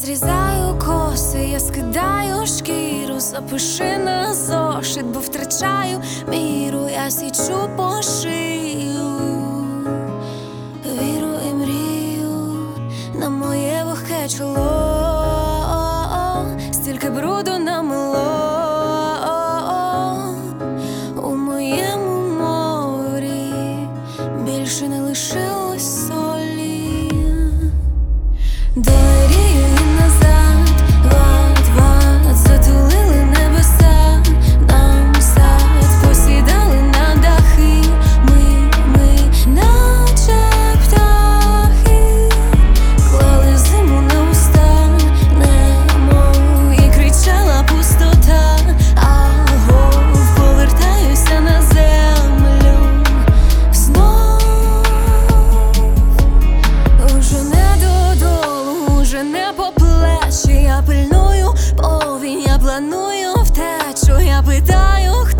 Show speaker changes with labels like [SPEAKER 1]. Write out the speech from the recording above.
[SPEAKER 1] зрізаю коси, я скидаю шкіру, запиши на зошит, бо втрачаю міру, я січу по шию, віру і мрію на моє вогке чоло, стільки бруду намело у моєму морі, більше не лишилось солі. Я пильную повінь, я планую втечу, я питаю,